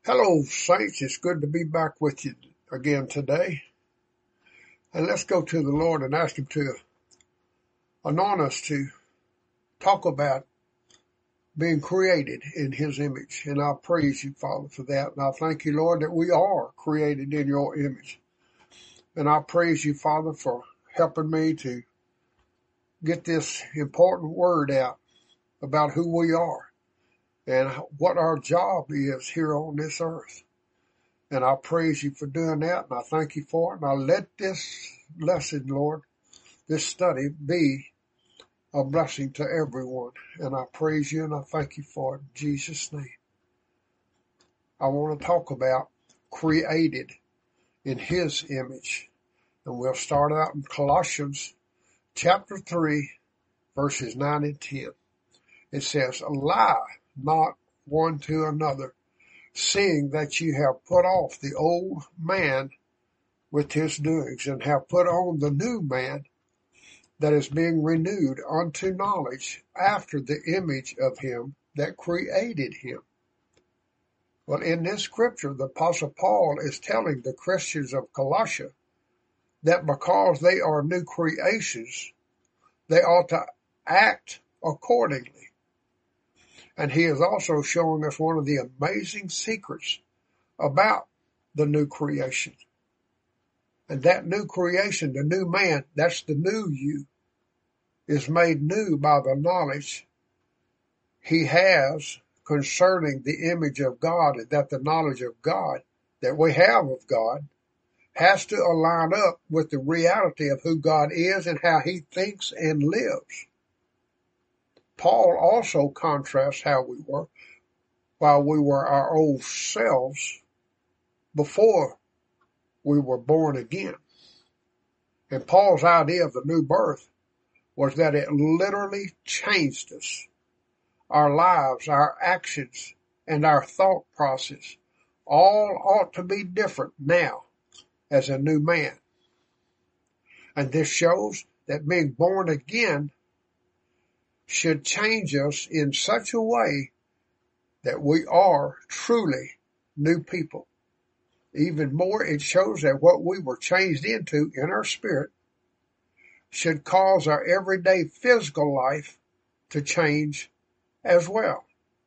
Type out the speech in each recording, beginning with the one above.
Hello, saints. It's good to be back with you again today. And let's go to the Lord and ask Him to anoint us to talk about being created in His image. And I praise you, Father, for that. And I thank you, Lord, that we are created in your image. And I praise you, Father, for helping me to get this important word out about who we are and what our job is here on this earth. And I praise you for doing that, and I thank you for it. And I let this lesson, Lord, this study be a blessing to everyone. And I praise you and I thank you for it in Jesus' name. I want to talk about created in His image. And we'll start out in Colossians chapter 3, verses 9 and 10. It says, "Lie not one to another, seeing that you have put off the old man with his doings, and have put on the new man that is being renewed unto knowledge after the image of him that created him." Well, in this scripture, the Apostle Paul is telling the Christians of Colossia that because they are new creations, they ought to act accordingly. And he is also showing us one of the amazing secrets about the new creation. And that new creation, the new man, that's the new you, is made new by the knowledge he has concerning the image of God, and that the knowledge of God that we have of God has to align up with the reality of who God is and how he thinks and lives. Paul also contrasts how we were while we were our old selves before we were born again. And Paul's idea of the new birth was that it literally changed us. Our lives, our actions, and our thought process all ought to be different now as a new man. And this shows that being born again should change us in such a way that we are truly new people. Even more, it shows that what we were changed into in our spirit should cause our everyday physical life to change as well.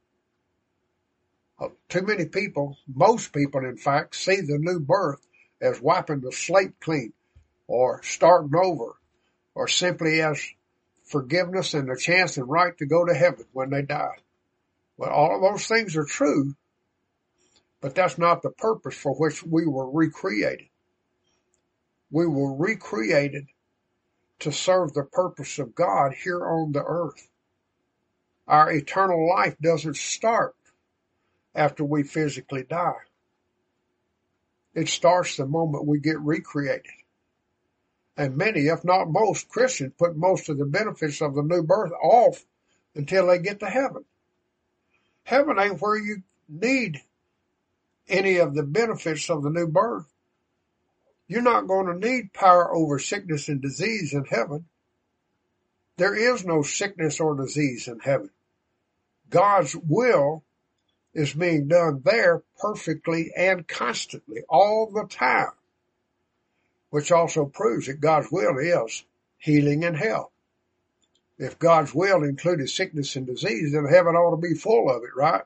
Too many people, most people in fact, see the new birth as wiping the slate clean or starting over, or simply as forgiveness and a chance and right to go to heaven when they die. Well, all of those things are true, but that's not the purpose for which we were recreated. We were recreated to serve the purpose of God here on the earth. Our eternal life doesn't start after we physically die. It starts the moment we get recreated. And many, if not most, Christians put most of the benefits of the new birth off until they get to heaven. Heaven ain't where you need any of the benefits of the new birth. You're not going to need power over sickness and disease in heaven. There is no sickness or disease in heaven. God's will is being done there perfectly and constantly, all the time, which also proves that God's will is healing and health. If God's will included sickness and disease, then heaven ought to be full of it, right?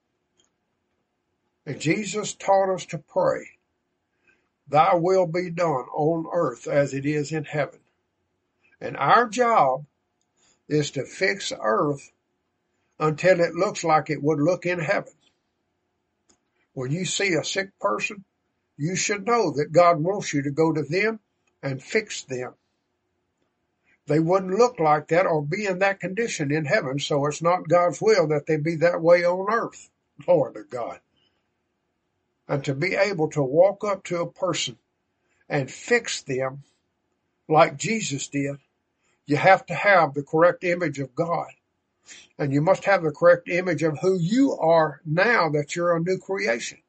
And Jesus taught us to pray, "Thy will be done on earth as it is in heaven." And our job is to fix earth until it looks like it would look in heaven. When you see a sick person, you should know that God wants you to go to them and fix them. They wouldn't look like that or be in that condition in heaven, so it's not God's will that they be that way on earth. Lord of God. And to be able to walk up to a person and fix them like Jesus did, you have to have the correct image of God. And you must have the correct image of who you are now that you're a new creation.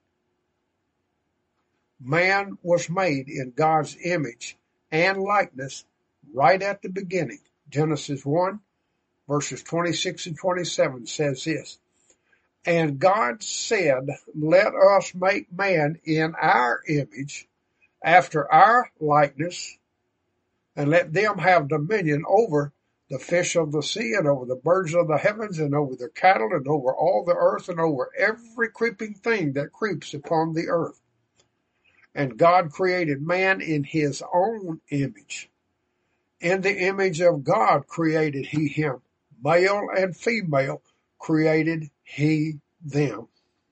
Man was made in God's image and likeness right at the beginning. Genesis 1, verses 26 and 27 says this, And God said, let us make man in our image, after our likeness, and let them have dominion over the fish of the sea, and over the birds of the heavens, and over the cattle, and over all the earth, and over every creeping thing that creeps upon the earth. And God created man in his own image. In the image of God created he him. Male and female created he them.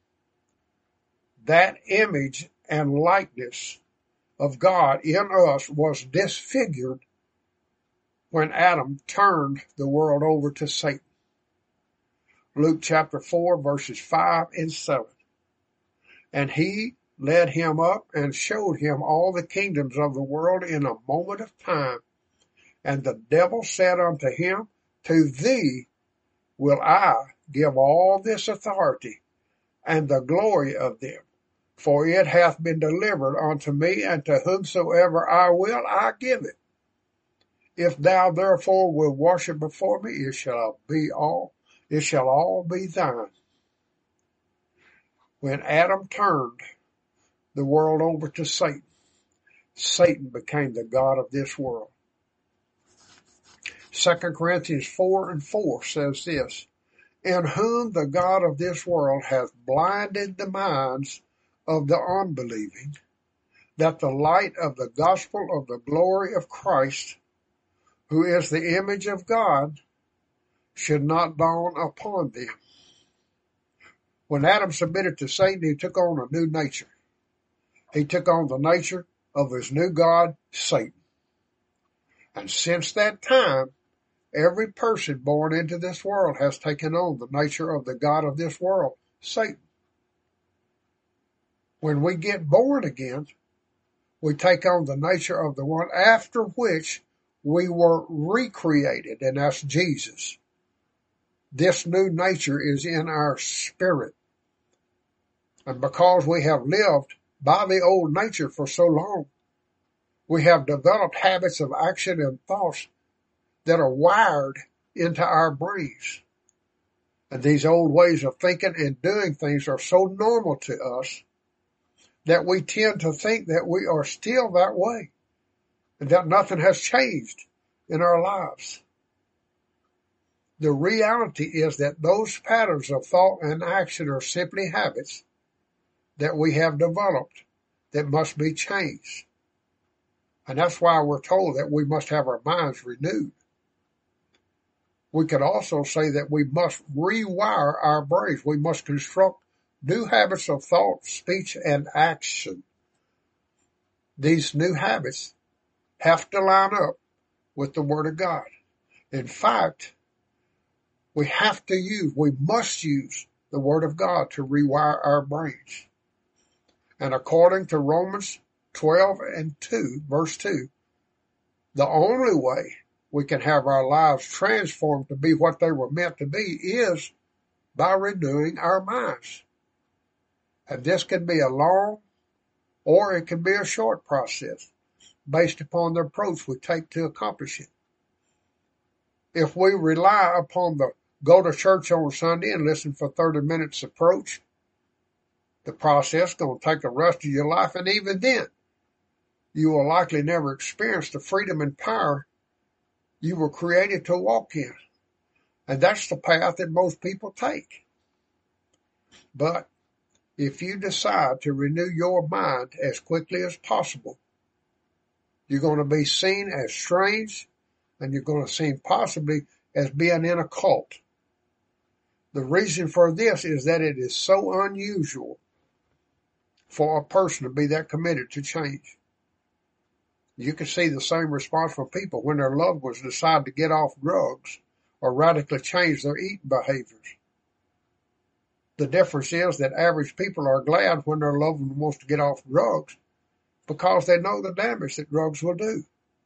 That image and likeness of God in us was disfigured when Adam turned the world over to Satan. Luke chapter 4, verses 5 and 7. And he led him up and showed him all the kingdoms of the world in a moment of time. And the devil said unto him, to thee will I give all this authority and the glory of them. For it hath been delivered unto me, and to whomsoever I will, I give it. If thou therefore wilt worship before me, it shall all be thine. When Adam turned the world over to Satan, Satan became the god of this world. 2 Corinthians 4 and 4 says this, in whom the God of this world hath blinded the minds of the unbelieving, that the light of the gospel of the glory of Christ, who is the image of God, should not dawn upon them. When Adam submitted to Satan, he took on a new nature. He took on the nature of his new god, Satan. And since that time, every person born into this world has taken on the nature of the god of this world, Satan. When we get born again, we take on the nature of the one after which we were recreated, and that's Jesus. This new nature is in our spirit. And because we have lived by the old nature for so long, we have developed habits of action and thoughts that are wired into our brains. And these old ways of thinking and doing things are so normal to us that we tend to think that we are still that way and that nothing has changed in our lives. The reality is that those patterns of thought and action are simply habits that we have developed that must be changed. And that's why we're told that we must have our minds renewed. We could also say that we must rewire our brains. We must construct new habits of thought, speech, and action. These new habits have to line up with the Word of God. In fact, we must use the Word of God to rewire our brains. And according to Romans 12 and 2, verse 2, the only way we can have our lives transformed to be what they were meant to be is by renewing our minds. And this can be a long or it can be a short process based upon the approach we take to accomplish it. If we rely upon the go to church on Sunday and listen for 30 minutes approach, the process is going to take the rest of your life, and even then, you will likely never experience the freedom and power you were created to walk in. And that's the path that most people take. But if you decide to renew your mind as quickly as possible, you're going to be seen as strange, and you're going to seem possibly as being in a cult. The reason for this is that it is so unusual for a person to be that committed to change. You can see the same response from people when their loved ones decide to get off drugs or radically change their eating behaviors. The difference is that average people are glad when their loved one wants to get off drugs because they know the damage that drugs will do.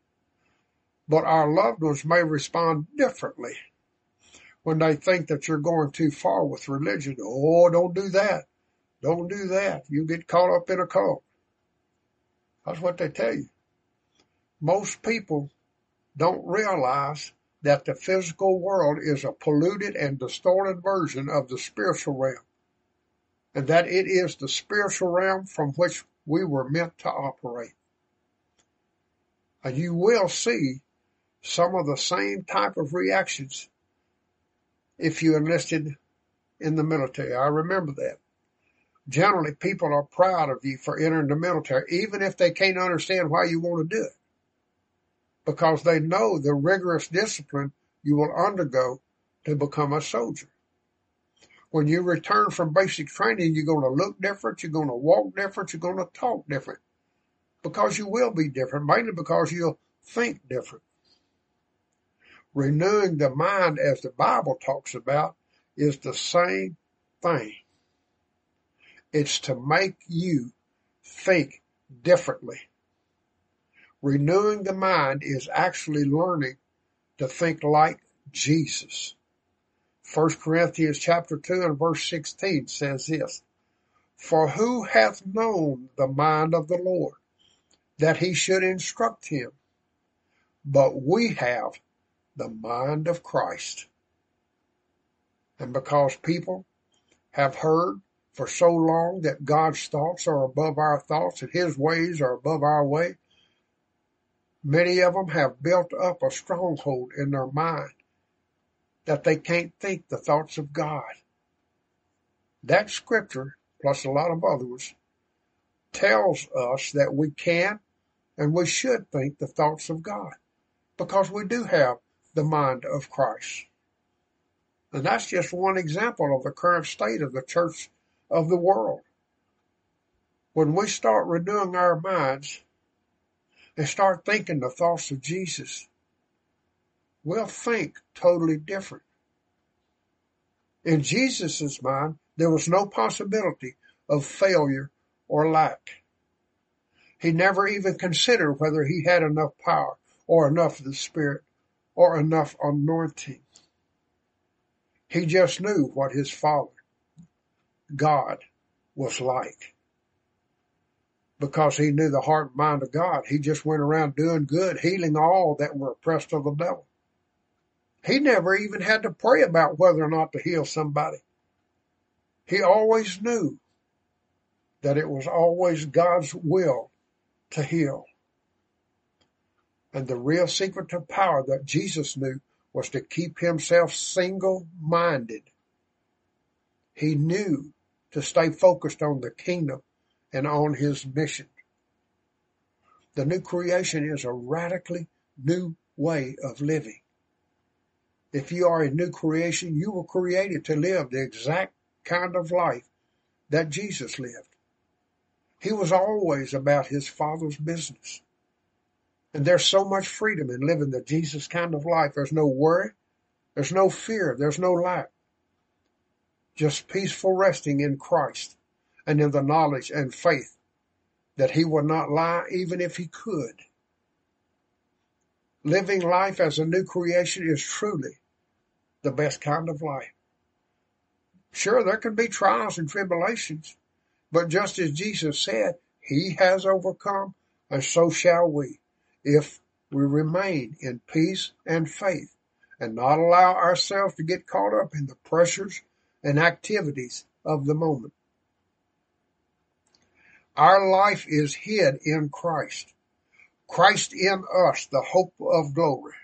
But our loved ones may respond differently when they think that you're going too far with religion. Oh, don't do that. Don't do that. You get caught up in a cult. That's what they tell you. Most people don't realize that the physical world is a polluted and distorted version of the spiritual realm. and that it is the spiritual realm from which we were meant to operate. And you will see some of the same type of reactions if you enlisted in the military. I remember that. Generally, people are proud of you for entering the military, even if they can't understand why you want to do it, because they know the rigorous discipline you will undergo to become a soldier. When you return from basic training, you're going to look different, you're going to walk different, you're going to talk different, because you will be different, mainly because you'll think different. Renewing the mind, as the Bible talks about, is the same thing. It's to make you think differently. Renewing the mind is actually learning to think like Jesus. 1 Corinthians chapter 2 and verse 16 says this, "For who hath known the mind of the Lord, that he should instruct him? But we have the mind of Christ." And because people have heard for so long that God's thoughts are above our thoughts and his ways are above our way, many of them have built up a stronghold in their mind that they can't think the thoughts of God. That scripture, plus a lot of others, tells us that we can and we should think the thoughts of God, because we do have the mind of Christ. And that's just one example of the current state of the church of the world. When we start renewing our minds and start thinking the thoughts of Jesus, we'll think totally different. In Jesus' mind, there was no possibility of failure or lack. He never even considered whether he had enough power or enough of the Spirit or enough anointing. He just knew what his Father, God, was like. Because he knew the heart and mind of God, he just went around doing good, healing all that were oppressed of the devil. He never even had to pray about whether or not to heal somebody. He always knew that it was always God's will to heal. And the real secret to power that Jesus knew was to keep himself single-minded. He knew to stay focused on the kingdom and on his mission. The new creation is a radically new way of living. If you are a new creation, you were created to live the exact kind of life that Jesus lived. He was always about his Father's business. And there's so much freedom in living the Jesus kind of life. There's no worry, there's no fear, there's no lack. Just peaceful resting in Christ and in the knowledge and faith that he would not lie even if he could. Living life as a new creation is truly the best kind of life. Sure, there can be trials and tribulations, but just as Jesus said, he has overcome, and so shall we, if we remain in peace and faith and not allow ourselves to get caught up in the pressures and activities of the moment. Our life is hid in Christ. Christ in us, the hope of glory.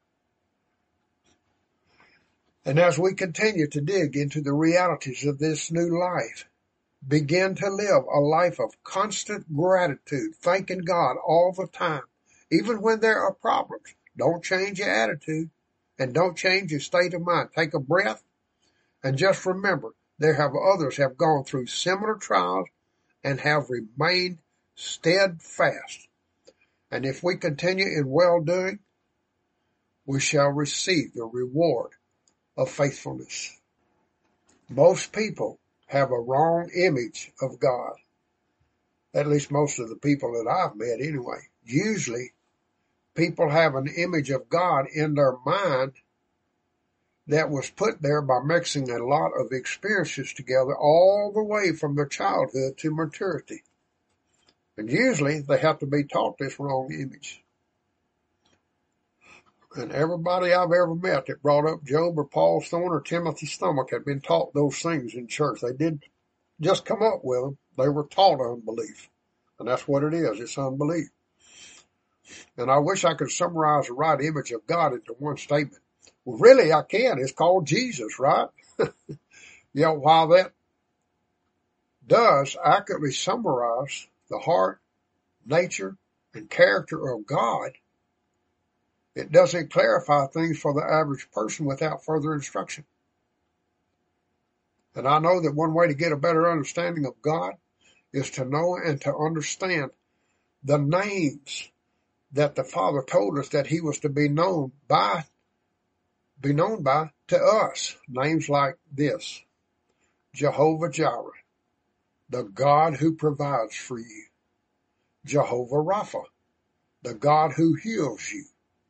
And as we continue to dig into the realities of this new life, begin to live a life of constant gratitude, thanking God all the time, even when there are problems. Don't change your attitude and don't change your state of mind. Take a breath and just remember others have gone through similar trials and have remained steadfast. And if we continue in well-doing, we shall receive the reward of faithfulness. Most people have a wrong image of God. At least most of the people that I've met anyway. Usually, people have an image of God in their mind that was put there by mixing a lot of experiences together all the way from their childhood to maturity. And usually, they have to be taught this wrong image. And everybody I've ever met that brought up Job or Paul's thorn or Timothy's stomach had been taught those things in church. They did just come up with them. They were taught unbelief. And that's what it is. It's unbelief. And I wish I could summarize the right image of God into one statement. Well, really, I can. It's called Jesus, right? While that does accurately summarize the heart, nature, and character of God, it doesn't clarify things for the average person without further instruction. And I know that one way to get a better understanding of God is to know and to understand the names that the Father told us that he was to be known by to us. Names like this: Jehovah Jireh, the God who provides for you; Jehovah Rapha, the God who heals you;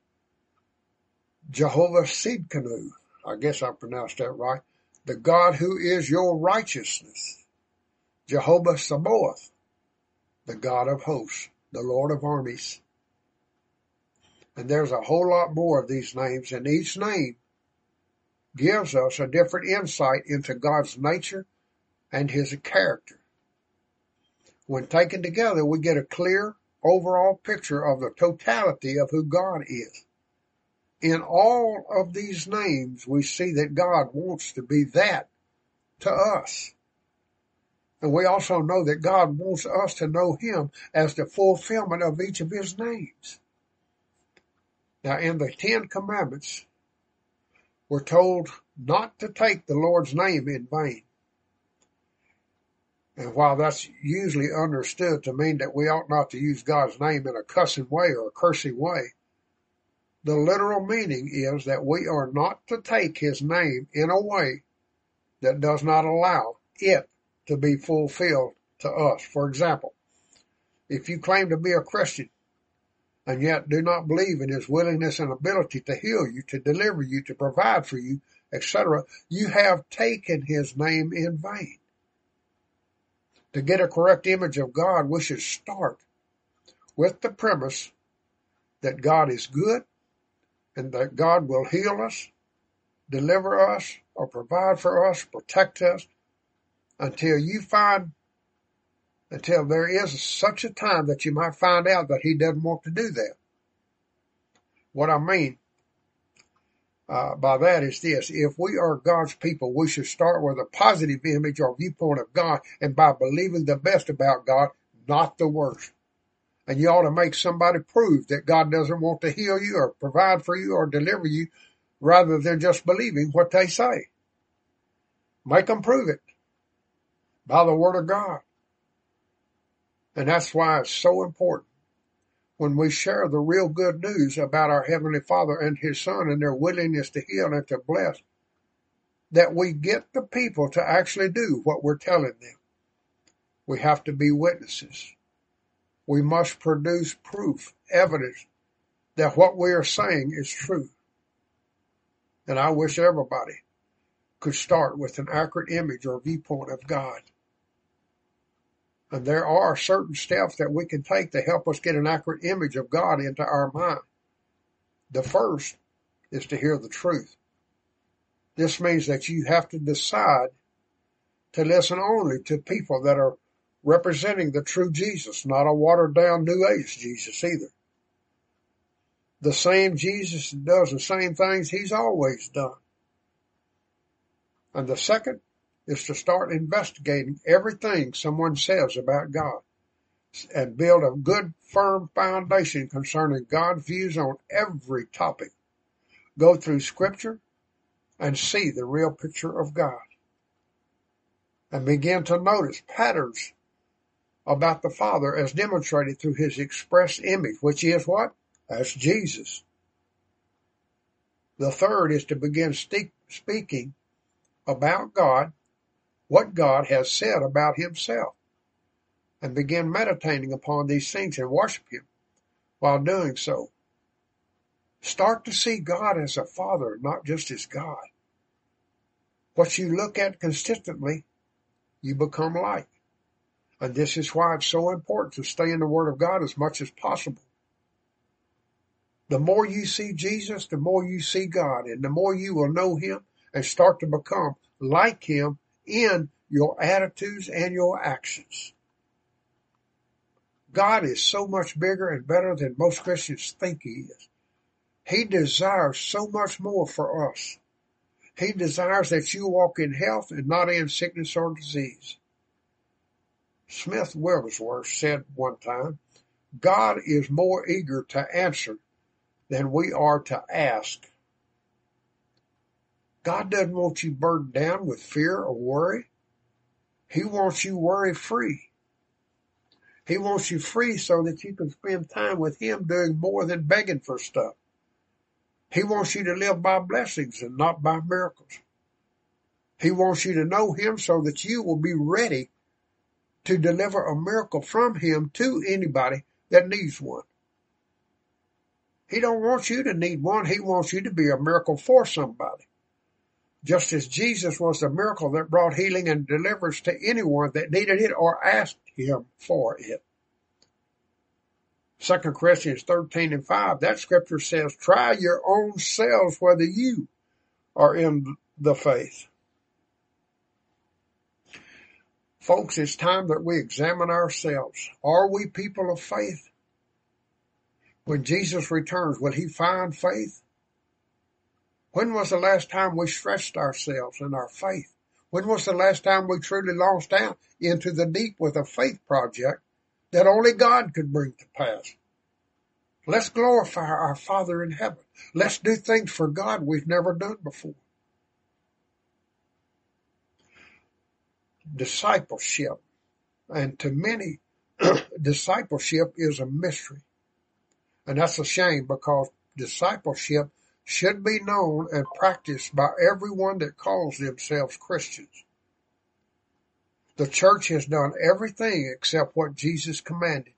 Jehovah Sidkenu, I guess I pronounced that right, the God who is your righteousness; Jehovah Sabaoth, the God of hosts, the Lord of armies. And there's a whole lot more of these names, and each name gives us a different insight into God's nature and his character. When taken together, we get a clear overall picture of the totality of who God is. In all of these names, we see that God wants to be that to us. And we also know that God wants us to know him as the fulfillment of each of his names. Now, in the 10 Commandments, we're told not to take the Lord's name in vain. And while that's usually understood to mean that we ought not to use God's name in a cussing way or a cursing way, the literal meaning is that we are not to take his name in a way that does not allow it to be fulfilled to us. For example, if you claim to be a Christian and yet do not believe in his willingness and ability to heal you, to deliver you, to provide for you, etc., you have taken his name in vain. To get a correct image of God, we should start with the premise that God is good and that God will heal us, deliver us, or provide for us, protect us, until there is such a time that you might find out that he doesn't want to do that. What I mean by that is this: if we are God's people, we should start with a positive image or viewpoint of God, and by believing the best about God, not the worst. And you ought to make somebody prove that God doesn't want to heal you or provide for you or deliver you, rather than just believing what they say. Make them prove it by the word of God. And that's why it's so important when we share the real good news about our Heavenly Father and his Son and their willingness to heal and to bless, that we get the people to actually do what we're telling them. We have to be witnesses. We must produce proof, evidence that what we are saying is true. And I wish everybody could start with an accurate image or viewpoint of God. And there are certain steps that we can take to help us get an accurate image of God into our mind. The first is to hear the truth. This means that you have to decide to listen only to people that are representing the true Jesus, not a watered-down New Age Jesus either. The same Jesus does the same things he's always done. And the second is to start investigating everything someone says about God and build a good, firm foundation concerning God's views on every topic. Go through Scripture and see the real picture of God. And begin to notice patterns about the Father as demonstrated through his express image, which is what? That's Jesus. The third is to begin speaking about God, what God has said about himself, and begin meditating upon these things and worship him. While doing so, start to see God as a Father, not just as God. What you look at consistently, you become like. And this is why it's so important to stay in the Word of God as much as possible. The more you see Jesus, the more you see God, and the more you will know him and start to become like him in your attitudes, and your actions. God is so much bigger and better than most Christians think He is. He desires so much more for us. He desires that you walk in health and not in sickness or disease. Smith Wigglesworth said one time, God is more eager to answer than we are to ask. God doesn't want you burdened down with fear or worry. He wants you worry-free. He wants you free so that you can spend time with Him doing more than begging for stuff. He wants you to live by blessings and not by miracles. He wants you to know Him so that you will be ready to deliver a miracle from Him to anybody that needs one. He don't want you to need one. He wants you to be a miracle for somebody. Just as Jesus was the miracle that brought healing and deliverance to anyone that needed it or asked Him for it. 2 Corinthians 13:5, that scripture says, try your own selves whether you are in the faith. Folks, it's time that we examine ourselves. Are we people of faith? When Jesus returns, will He find faith? When was the last time we stretched ourselves in our faith? When was the last time we truly launched out into the deep with a faith project that only God could bring to pass? Let's glorify our Father in heaven. Let's do things for God we've never done before. Discipleship. And to many, discipleship is a mystery. And that's a shame, because discipleship should be known and practiced by everyone that calls themselves Christians. The church has done everything except what Jesus commanded.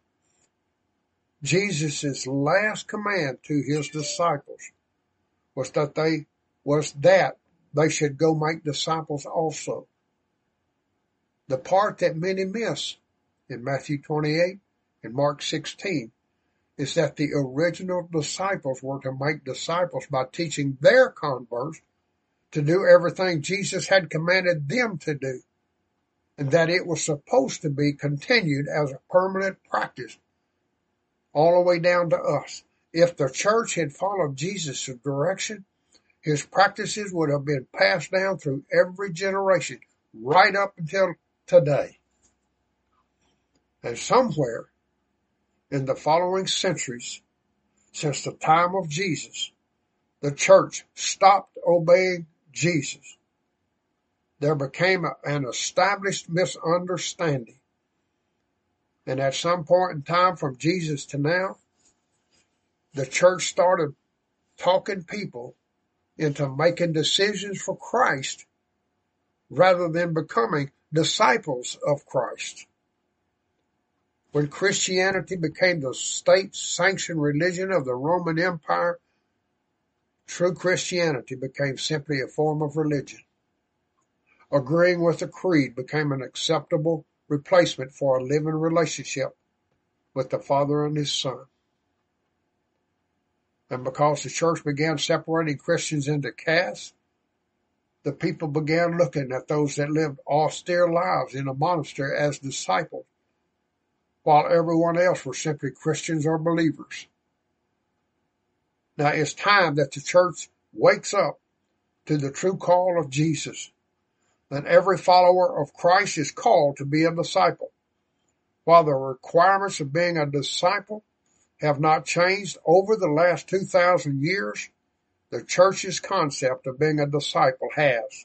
Jesus' last command to His disciples was that they should go make disciples also. The part that many miss in Matthew 28 and Mark 16 is that the original disciples were to make disciples by teaching their converts to do everything Jesus had commanded them to do, and that it was supposed to be continued as a permanent practice all the way down to us. If the church had followed Jesus' direction, His practices would have been passed down through every generation, right up until today. And somewhere in the following centuries, since the time of Jesus, the church stopped obeying Jesus. There became an established misunderstanding. And at some point in time from Jesus to now, the church started talking people into making decisions for Christ rather than becoming disciples of Christ. When Christianity became the state-sanctioned religion of the Roman Empire, true Christianity became simply a form of religion. Agreeing with a creed became an acceptable replacement for a living relationship with the Father and His Son. And because the church began separating Christians into castes, the people began looking at those that lived austere lives in a monastery as disciples, while everyone else were simply Christians or believers. Now it's time that the church wakes up to the true call of Jesus. And every follower of Christ is called to be a disciple. While the requirements of being a disciple have not changed over the last 2,000 years, the church's concept of being a disciple has.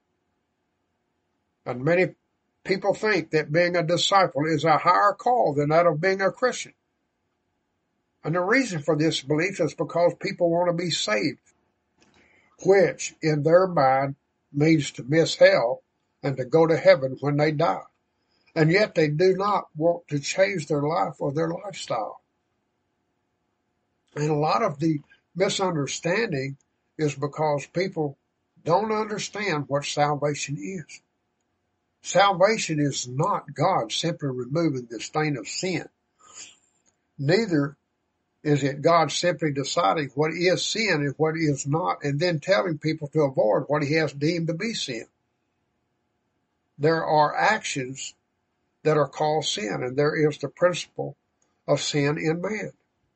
And many people think that being a disciple is a higher call than that of being a Christian. And the reason for this belief is because people want to be saved, which in their mind means to miss hell and to go to heaven when they die. And yet they do not want to change their life or their lifestyle. And a lot of the misunderstanding is because people don't understand what salvation is. Salvation is not God simply removing the stain of sin. Neither is it God simply deciding what is sin and what is not, and then telling people to avoid what He has deemed to be sin. there are actions that are called sin, and there is the principle of sin in man.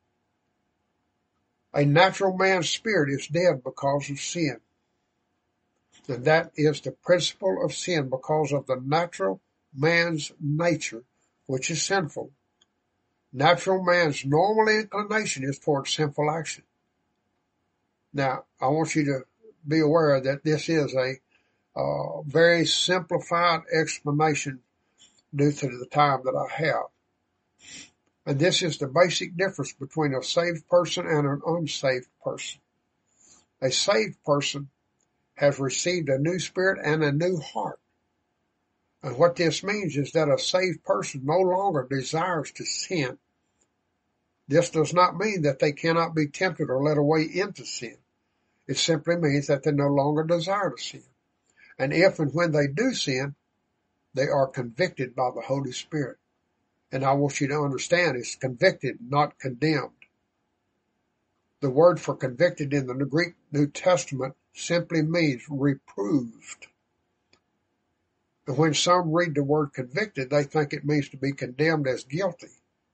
A natural man's spirit is dead because of sin. And that is the principle of sin, because of the natural man's nature, which is sinful. Natural man's normal inclination is towards sinful action. Now, I want you to be aware that this is a very simplified explanation due to the time that I have. And this is the basic difference between a saved person and an unsaved person. A saved person has received a new spirit and a new heart. And what this means is that a saved person no longer desires to sin. This does not mean that they cannot be tempted or led away into sin. It simply means that they no longer desire to sin. And if and when they do sin, they are convicted by the Holy Spirit. And I want you to understand, it's convicted, not condemned. The word for convicted in the Greek New Testament simply means reproved. And when some read the word convicted, they think it means to be condemned as guilty.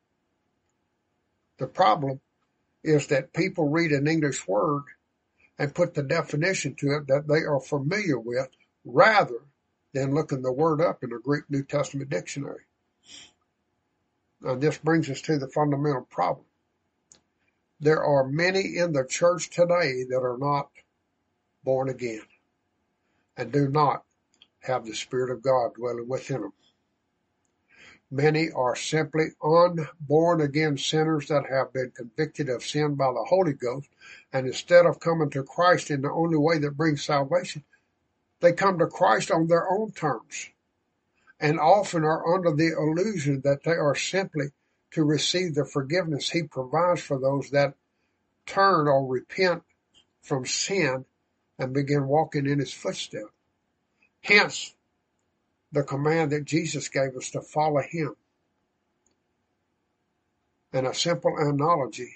The problem is that people read an English word and put the definition to it that they are familiar with, rather than looking the word up in the Greek New Testament dictionary. And this brings us to the fundamental problem. There are many in the church today that are not born again and do not have the Spirit of God dwelling within them. Many are simply unborn again sinners that have been convicted of sin by the Holy Ghost, and instead of coming to Christ in the only way that brings salvation, they come to Christ on their own terms, and often are under the illusion that they are simply to receive the forgiveness He provides for those that turn or repent from sin and begin walking in His footsteps. Hence, the command that Jesus gave us to follow Him. And a simple analogy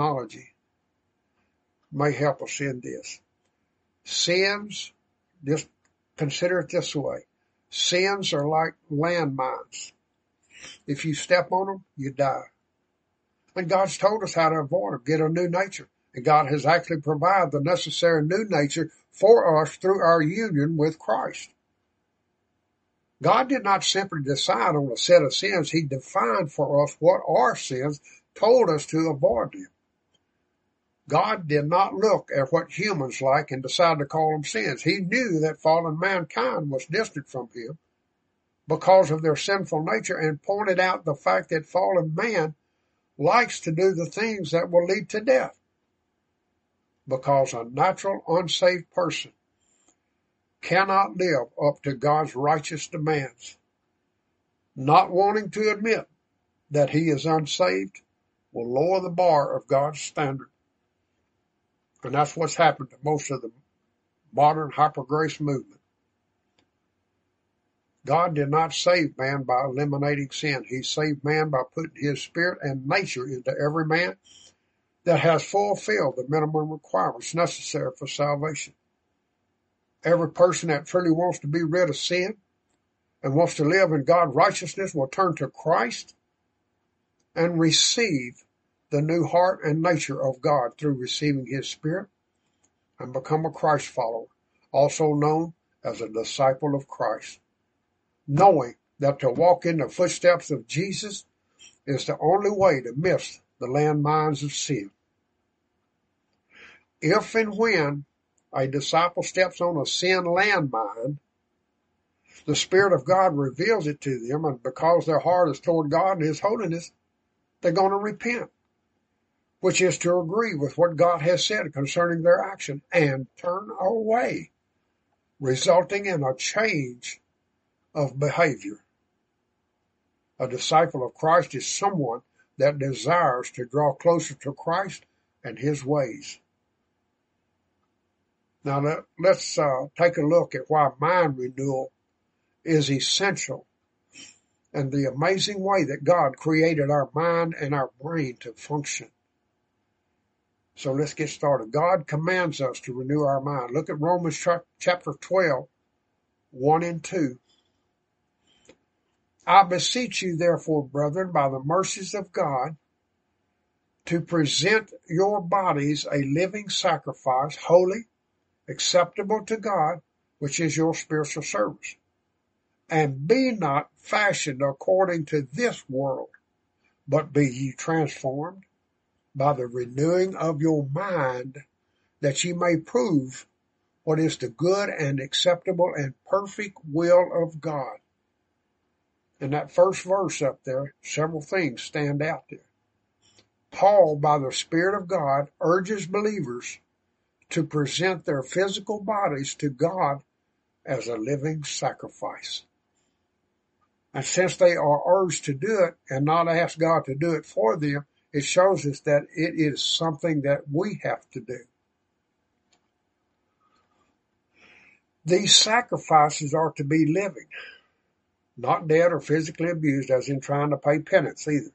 may help us in this. Sins, just consider it this way. Sins are like landmines. If you step on them, you die. And God's told us how to avoid them, get a new nature. And God has actually provided the necessary new nature for us through our union with Christ. God did not simply decide on a set of sins. He defined for us what are sins, told us to avoid them. God did not look at what humans like and decide to call them sins. He knew that fallen mankind was distant from Him because of their sinful nature, and pointed out the fact that fallen man likes to do the things that will lead to death. Because a natural, unsaved person cannot live up to God's righteous demands. Not wanting to admit that he is unsaved will lower the bar of God's standard. And that's what's happened to most of the modern hyper-grace movement. God did not save man by eliminating sin. He saved man by putting His spirit and nature into every man that has fulfilled the minimum requirements necessary for salvation. Every person that truly wants to be rid of sin and wants to live in God's righteousness will turn to Christ and receive the new heart and nature of God through receiving His Spirit, and become a Christ follower, also known as a disciple of Christ, knowing that to walk in the footsteps of Jesus is the only way to miss the landmines of sin. If and when a disciple steps on a sin landmine, the Spirit of God reveals it to them, and because their heart is toward God and His holiness, they're going to repent, which is to agree with what God has said concerning their action and turn away, resulting in a change of behavior. A disciple of Christ is someone that desires to draw closer to Christ and His ways. Now let's take a look at why mind renewal is essential and the amazing way that God created our mind and our brain to function. So let's get started. God commands us to renew our mind. Look at Romans chapter 12, 1 and 2. I beseech you, therefore, brethren, by the mercies of God, to present your bodies a living sacrifice, holy, acceptable to God, which is your spiritual service. And be not fashioned according to this world, but be ye transformed by the renewing of your mind, that ye may prove what is the good and acceptable and perfect will of God. In that first verse up there, several things stand out there. Paul, by the Spirit of God, urges believers to present their physical bodies to God as a living sacrifice. And since they are urged to do it and not ask God to do it for them, it shows us that it is something that we have to do. These sacrifices are to be living, not dead or physically abused, as in trying to pay penance either.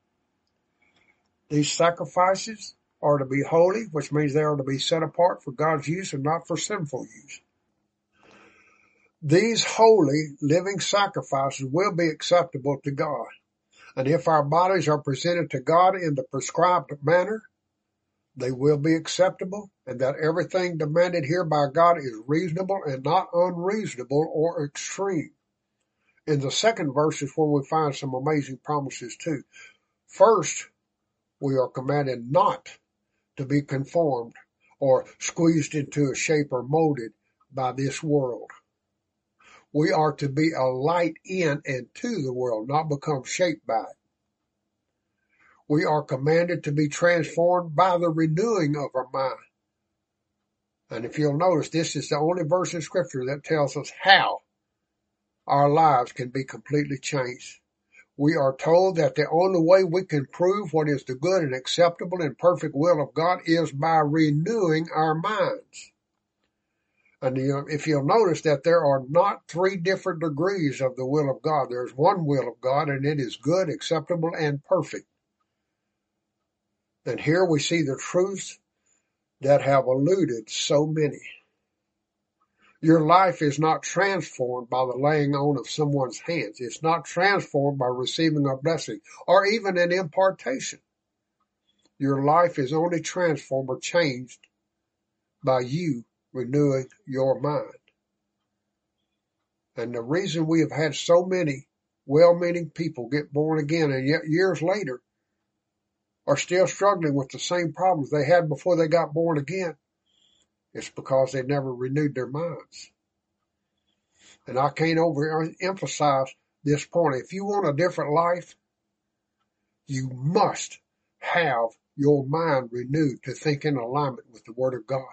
These sacrifices are to be holy, which means they are to be set apart for God's use and not for sinful use. These holy, living sacrifices will be acceptable to God. And if our bodies are presented to God in the prescribed manner, they will be acceptable, and that everything demanded here by God is reasonable and not unreasonable or extreme. In the second verse is where we find some amazing promises too. First, we are commanded not to be conformed or squeezed into a shape or molded by this world. We are to be a light in and to the world, not become shaped by it. We are commanded to be transformed by the renewing of our mind. And if you'll notice, this is the only verse in Scripture that tells us how our lives can be completely changed. We are told that the only way we can prove what is the good and acceptable and perfect will of God is by renewing our minds. And if you'll notice that there are not three different degrees of the will of God. There's one will of God, and it is good, acceptable, and perfect. And here we see the truths that have eluded so many. Your life is not transformed by the laying on of someone's hands. It's not transformed by receiving a blessing or even an impartation. Your life is only transformed or changed by you renewing your mind. And the reason we have had so many well-meaning people get born again and yet years later are still struggling with the same problems they had before they got born again, it's because they never renewed their minds. And I can't overemphasize this point. If you want a different life, you must have your mind renewed to think in alignment with the Word of God.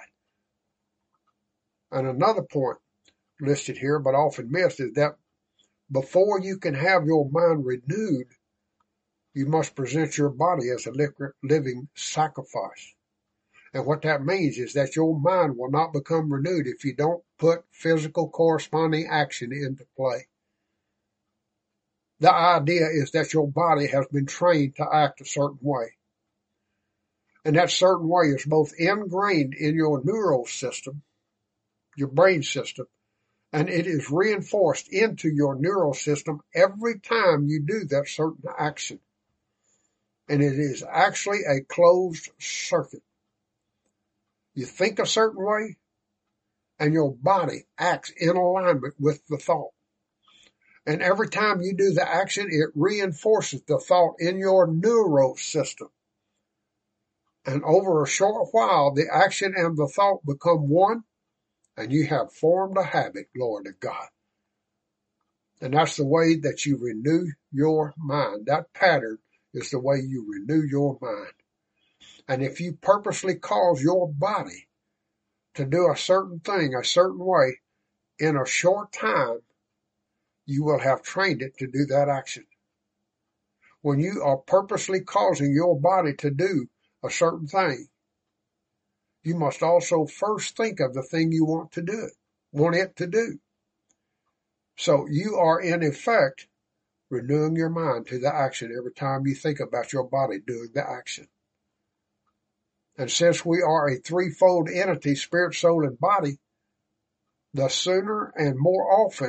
And another point listed here, but often missed, is that before you can have your mind renewed, you must present your body as a living sacrifice. And what that means is that your mind will not become renewed if you don't put physical corresponding action into play. The idea is that your body has been trained to act a certain way. And that certain way is both ingrained in your neural system, your brain system, and it is reinforced into your neural system every time you do that certain action. And it is actually a closed circuit. You think a certain way, and your body acts in alignment with the thought. And every time you do the action, it reinforces the thought in your neural system. And over a short while, the action and the thought become one, and you have formed a habit, glory to God. And that's the way that you renew your mind. That pattern is the way you renew your mind. And if you purposely cause your body to do a certain thing a certain way, in a short time, you will have trained it to do that action. When you are purposely causing your body to do a certain thing, you must also first think of the thing you want it to do. So you are in effect renewing your mind to the action every time you think about your body doing the action. And since we are a threefold entity, spirit, soul, and body, the sooner and more often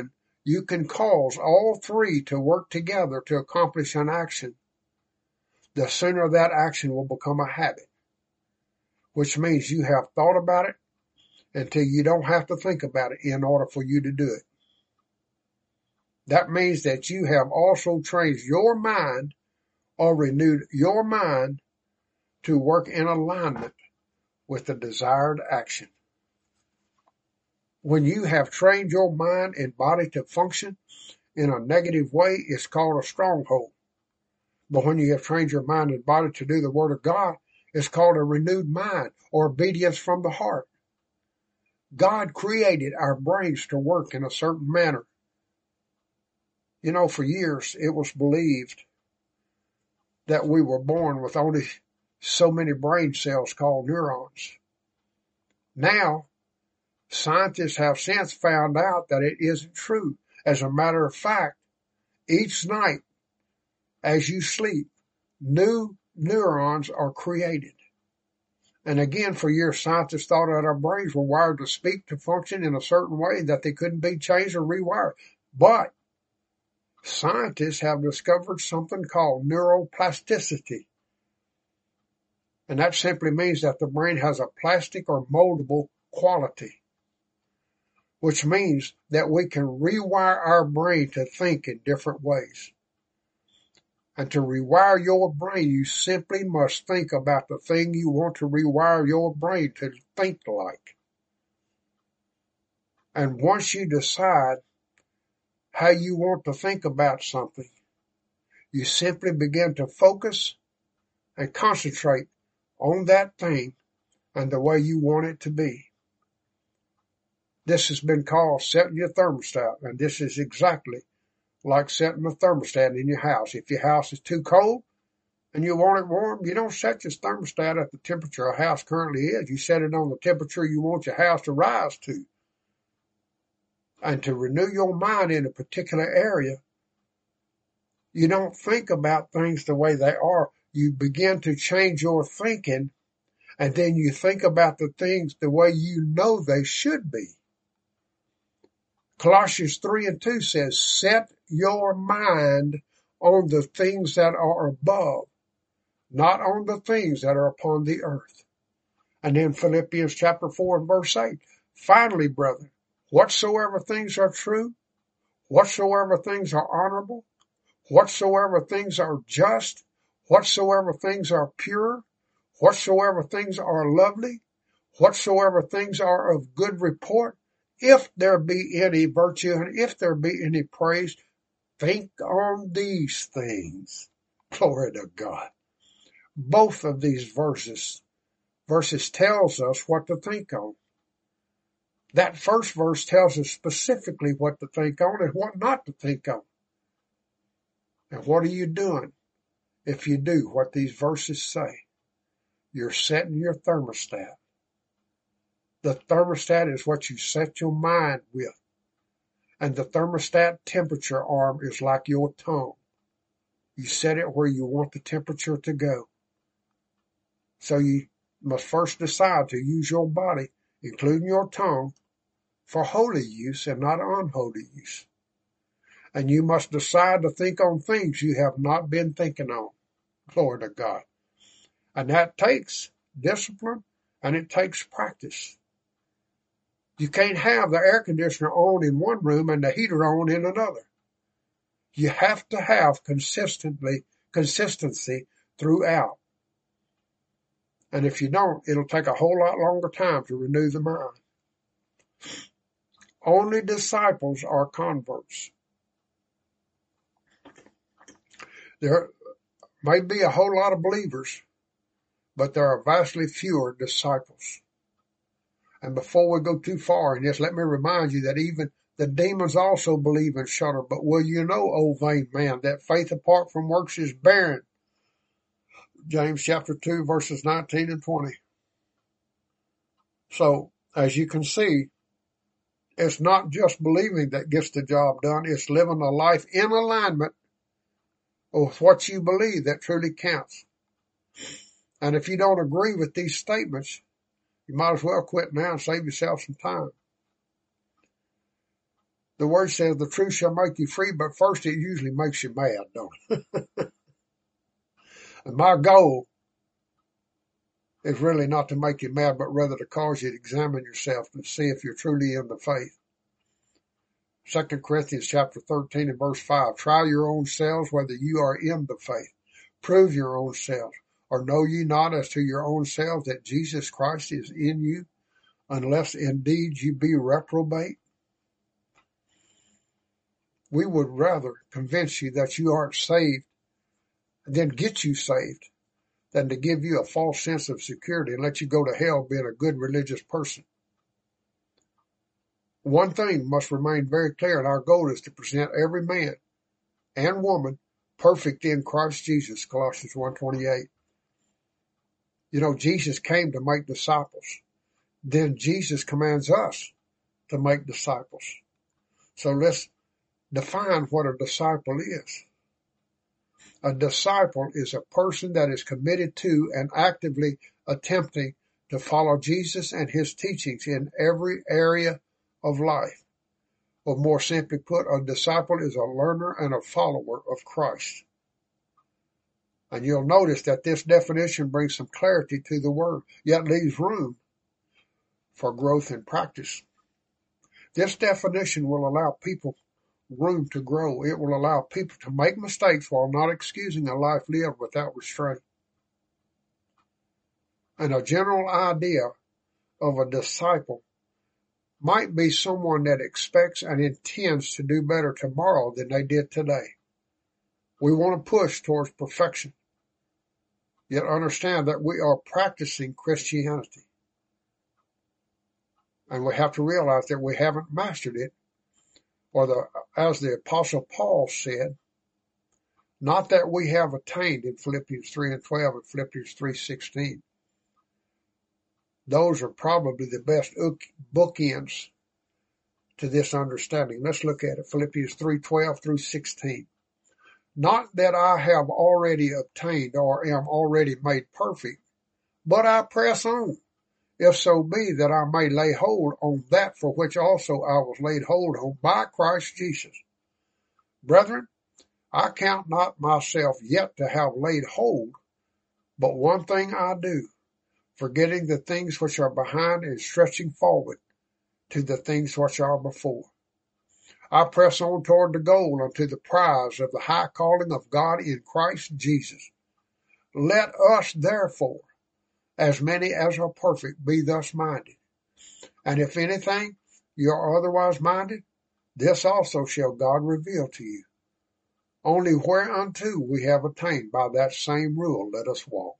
you can cause all three to work together to accomplish an action, the sooner that action will become a habit, which means you have thought about it until you don't have to think about it in order for you to do it. That means that you have also trained your mind or renewed your mind to work in alignment with the desired action. When you have trained your mind and body to function in a negative way, it's called a stronghold. But when you have trained your mind and body to do the Word of God, it's called a renewed mind or obedience from the heart. God created our brains to work in a certain manner. You know, for years it was believed that we were born with only so many brain cells called neurons. Now, scientists have since found out that it isn't true. As a matter of fact, each night as you sleep, new neurons are created. And again, for years, scientists thought that our brains were wired to speak, to function in a certain way, that they couldn't be changed or rewired. But scientists have discovered something called neuroplasticity. And that simply means that the brain has a plastic or moldable quality, which means that we can rewire our brain to think in different ways. And to rewire your brain, you simply must think about the thing you want to rewire your brain to think like. And once you decide how you want to think about something, you simply begin to focus and concentrate on that thing and the way you want it to be. This has been called setting your thermostat, and this is exactly like setting a thermostat in your house. If your house is too cold and you want it warm, you don't set your thermostat at the temperature a house currently is. You set it on the temperature you want your house to rise to. And to renew your mind in a particular area, you don't think about things the way they are. You begin to change your thinking, and then you think about the things the way you know they should be. Colossians 3:2 says, set your mind on the things that are above, not on the things that are upon the earth. And then Philippians chapter 4 and verse 8, finally, brethren, whatsoever things are true, whatsoever things are honorable, whatsoever things are just, whatsoever things are pure, whatsoever things are lovely, whatsoever things are of good report, if there be any virtue and if there be any praise, think on these things. Glory to God. Both of these verses tells us what to think on. That first verse tells us specifically what to think on and what not to think on. And what are you doing if you do what these verses say? You're setting your thermostat. The thermostat is what you set your mind with. And the thermostat temperature arm is like your tongue. You set it where you want the temperature to go. So you must first decide to use your body, including your tongue, for holy use and not unholy use. And you must decide to think on things you have not been thinking on. Glory to God. And that takes discipline and it takes practice. You can't have the air conditioner on in one room and the heater on in another. You have to have consistency throughout. And if you don't, it'll take a whole lot longer time to renew the mind. Only disciples are converts. There may be a whole lot of believers, but there are vastly fewer disciples. And before we go too far in this, let me remind you that even the demons also believe and shudder. But will you know, O vain man, that faith apart from works is barren? James chapter 2, verses 19 and 20. So, as you can see, it's not just believing that gets the job done. It's living a life in alignment with what you believe that truly counts. And if you don't agree with these statements, you might as well quit now and save yourself some time. The word says the truth shall make you free, but first it usually makes you mad, don't it? And my goal is really not to make you mad, but rather to cause you to examine yourself and see if you're truly in the faith. 2 Corinthians chapter 13 and verse 5, try your own selves whether you are in the faith. Prove your own selves. Or know ye not as to your own selves that Jesus Christ is in you, unless indeed you be reprobate? We would rather convince you that you aren't saved and then get you saved than to give you a false sense of security and let you go to hell being a good religious person. One thing must remain very clear, and our goal is to present every man and woman perfect in Christ Jesus, Colossians 1:28. You know, Jesus came to make disciples. Then Jesus commands us to make disciples. So let's define what a disciple is. A disciple is a person that is committed to and actively attempting to follow Jesus and his teachings in every area of life. Or more simply put, a disciple is a learner and a follower of Christ. And you'll notice that this definition brings some clarity to the word, yet leaves room for growth in practice. This definition will allow people room to grow. It will allow people to make mistakes while not excusing a life lived without restraint. And a general idea of a disciple might be someone that expects and intends to do better tomorrow than they did today. We want to push towards perfection, yet understand that we are practicing Christianity. And we have to realize that we haven't mastered it, or as the Apostle Paul said, not that we have attained in Philippians 3 and 12 and Philippians 3:16. Those are probably the best bookends to this understanding. Let's look at it. Philippians 3:12 through 16. Not that I have already obtained or am already made perfect, but I press on, if so be that I may lay hold on that for which also I was laid hold on by Christ Jesus. Brethren, I count not myself yet to have laid hold, but one thing I do, forgetting the things which are behind and stretching forward to the things which are before. I press on toward the goal unto the prize of the high calling of God in Christ Jesus. Let us therefore, as many as are perfect, be thus minded. And if anything you are otherwise minded, this also shall God reveal to you. Only whereunto we have attained by that same rule let us walk.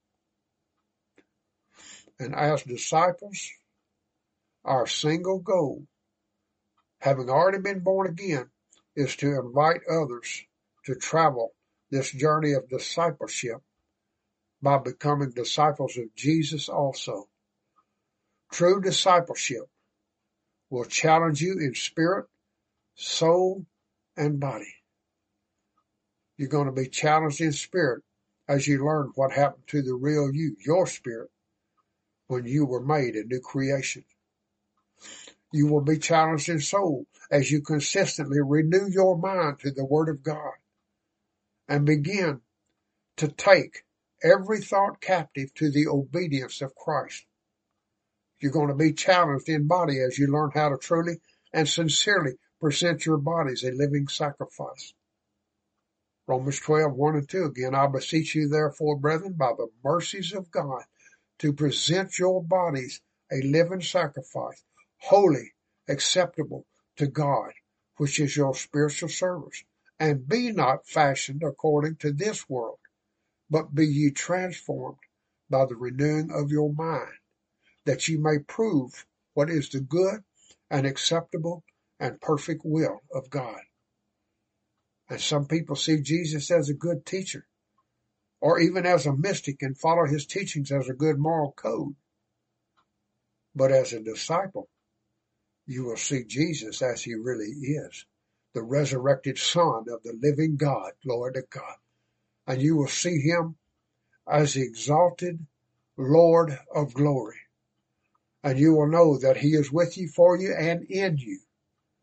And as disciples, our single goal, having already been born again, is to invite others to travel this journey of discipleship by becoming disciples of Jesus also. True discipleship will challenge you in spirit, soul, and body. You're going to be challenged in spirit as you learn what happened to the real you, your spirit, when you were made a new creation. You will be challenged in soul as you consistently renew your mind to the Word of God and begin to take every thought captive to the obedience of Christ. You're going to be challenged in body as you learn how to truly and sincerely present your bodies a living sacrifice. Romans 12:1 and 2 again, I beseech you therefore, brethren, by the mercies of God, to present your bodies a living sacrifice, holy, acceptable to God, which is your spiritual service. And be not fashioned according to this world, but be ye transformed by the renewing of your mind, that ye may prove what is the good and acceptable and perfect will of God. And some people see Jesus as a good teacher, or even as a mystic, and follow his teachings as a good moral code. But as a disciple, you will see Jesus as he really is, the resurrected Son of the living God, glory to God. And you will see him as the exalted Lord of glory. And you will know that he is with you, for you, and in you.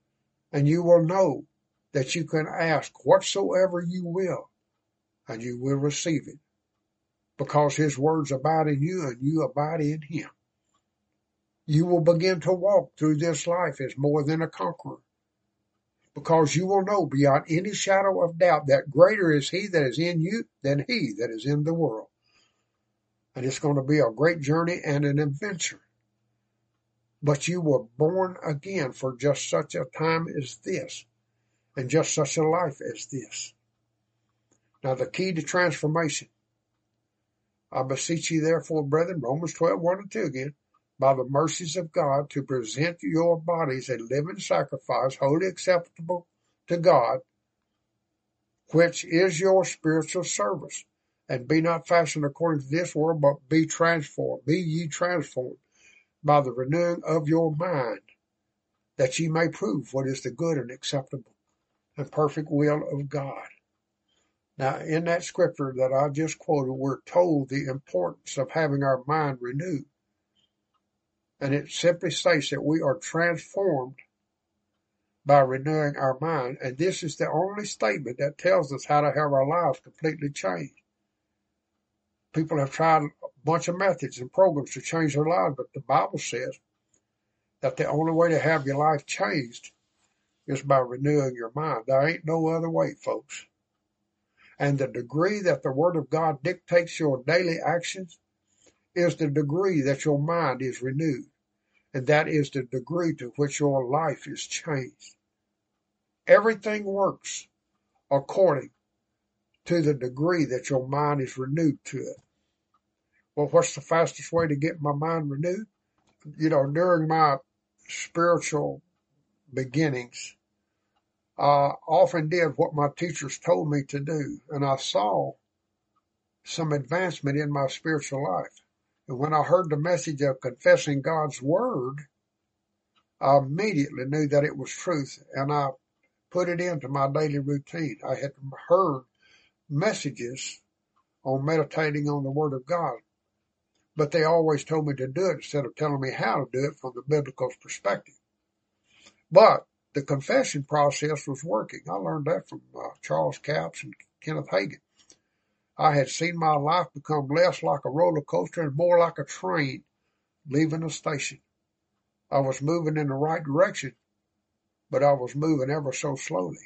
And you will know that you can ask whatsoever you will, and you will receive it, because his words abide in you and you abide in him. You will begin to walk through this life as more than a conqueror, because you will know beyond any shadow of doubt that greater is he that is in you than he that is in the world. And it's going to be a great journey and an adventure. But you were born again for just such a time as this, and just such a life as this. Now the key to transformation. I beseech you therefore, brethren, Romans 12:1-2 again, by the mercies of God, to present your bodies a living sacrifice, wholly acceptable to God, which is your spiritual service. And be not fashioned according to this world, but be ye transformed by the renewing of your mind, that ye may prove what is the good and acceptable and perfect will of God. Now, in that scripture that I just quoted, we're told the importance of having our mind renewed. And it simply states that we are transformed by renewing our mind. And this is the only statement that tells us how to have our lives completely changed. People have tried a bunch of methods and programs to change their lives, but the Bible says that the only way to have your life changed is by renewing your mind. There ain't no other way, folks. And the degree that the Word of God dictates your daily actions is the degree that your mind is renewed. And that is the degree to which your life is changed. Everything works according to the degree that your mind is renewed to it. Well, what's the fastest way to get my mind renewed? During my spiritual beginnings, I often did what my teachers told me to do, and I saw some advancement in my spiritual life. And when I heard the message of confessing God's Word, I immediately knew that it was truth, and I put it into my daily routine. I had heard messages on meditating on the Word of God, but they always told me to do it instead of telling me how to do it from the biblical perspective. But the confession process was working. I learned that from Charles Capps and Kenneth Hagin. I had seen my life become less like a roller coaster and more like a train leaving a station. I was moving in the right direction, but I was moving ever so slowly.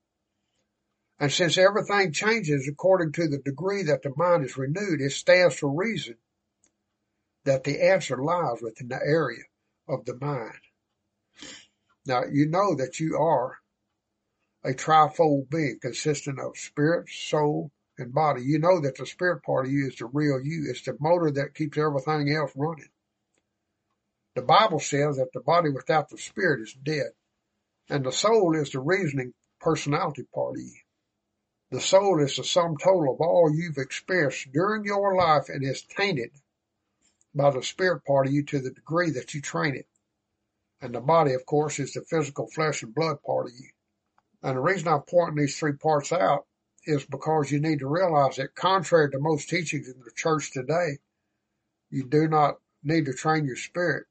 And since everything changes according to the degree that the mind is renewed, it stands to reason that the answer lies within the area of the mind. Now, you know that you are a trifold being consisting of spirit, soul, and body. You know that the spirit part of you is the real you. It's the motor that keeps everything else running. The Bible says that the body without the spirit is dead, and the soul is the reasoning personality part of you. The soul is the sum total of all you've experienced during your life and is tainted by the spirit part of you to the degree that you train it. And the body, of course, is the physical flesh and blood part of you. And the reason I'm pointing these three parts out is because you need to realize that contrary to most teachings in the church today, you do not need to train your spirit.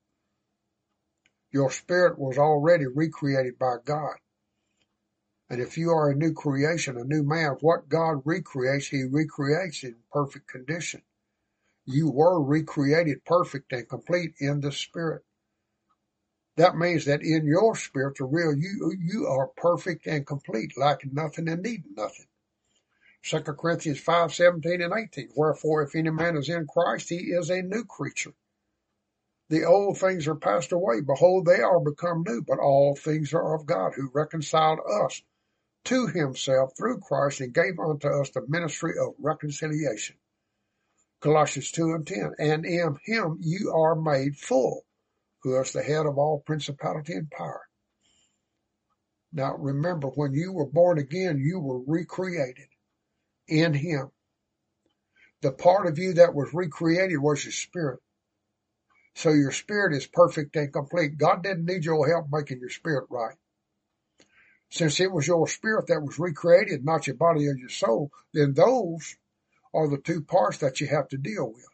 Your spirit was already recreated by God. And if you are a new creation, a new man, what God recreates, he recreates in perfect condition. You were recreated perfect and complete in the spirit. That means that in your spirit, the real you are perfect and complete, lacking nothing and needing nothing. 2 Corinthians 5:17-18. Wherefore, if any man is in Christ, he is a new creature. The old things are passed away. Behold, they are become new. But all things are of God, who reconciled us to himself through Christ and gave unto us the ministry of reconciliation. Colossians 2:10. And in him you are made full, who is the head of all principality and power. Now remember, when you were born again, you were recreated in him. The part of you that was recreated was your spirit. So your spirit is perfect and complete. God didn't need your help making your spirit right. Since it was your spirit that was recreated, not your body or your soul, then those are the two parts that you have to deal with.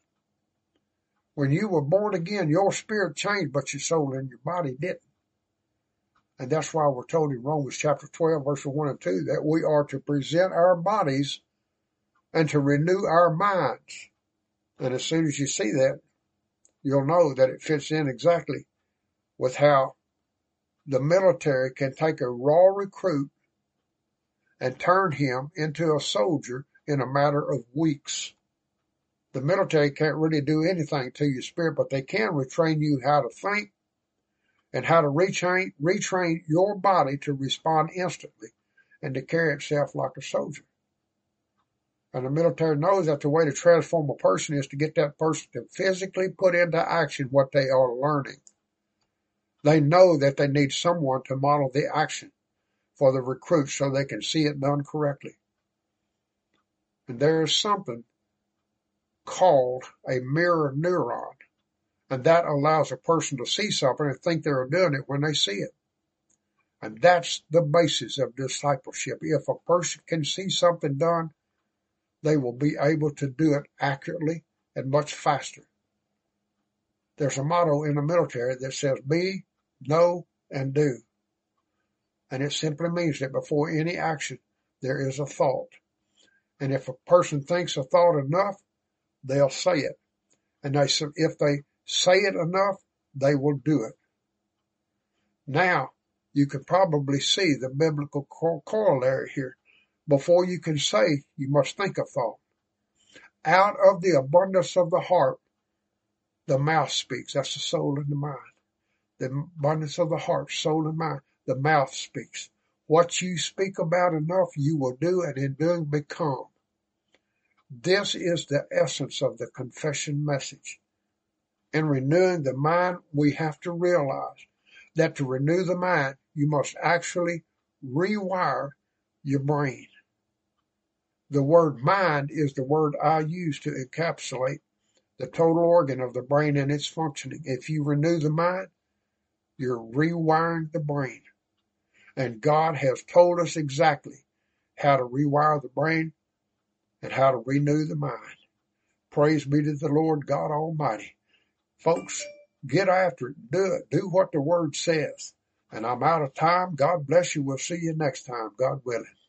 When you were born again, your spirit changed, but your soul and your body didn't. And that's why we're told in Romans chapter 12, verses 1 and 2, that we are to present our bodies and to renew our minds. And as soon as you see that, you'll know that it fits in exactly with how the military can take a raw recruit and turn him into a soldier in a matter of weeks. The military can't really do anything to your spirit, but they can retrain you how to think and how to retrain your body to respond instantly and to carry itself like a soldier. And the military knows that the way to transform a person is to get that person to physically put into action what they are learning. They know that they need someone to model the action for the recruits so they can see it done correctly. And there is something called a mirror neuron, and that allows a person to see something and think they're doing it when they see it. And that's the basis of discipleship. If a person can see something done, they will be able to do it accurately and much faster. There's a motto in the military that says be, know, and do. And it simply means that before any action, there is a thought. And if a person thinks a thought enough, they'll say it. And if they say it enough, they will do it. Now, you can probably see the biblical corollary here. Before you can say, you must think a thought. Out of the abundance of the heart, the mouth speaks. That's the soul and the mind. The abundance of the heart, soul and mind, the mouth speaks. What you speak about enough, you will do, and in doing, become. This is the essence of the confession message. In renewing the mind, we have to realize that to renew the mind, you must actually rewire your brain. The word mind is the word I use to encapsulate the total organ of the brain and its functioning. If you renew the mind, you're rewiring the brain. And God has told us exactly how to rewire the brain and how to renew the mind. Praise be to the Lord God Almighty. Folks, get after it. Do it. Do what the Word says. And I'm out of time. God bless you. We'll see you next time, God willing.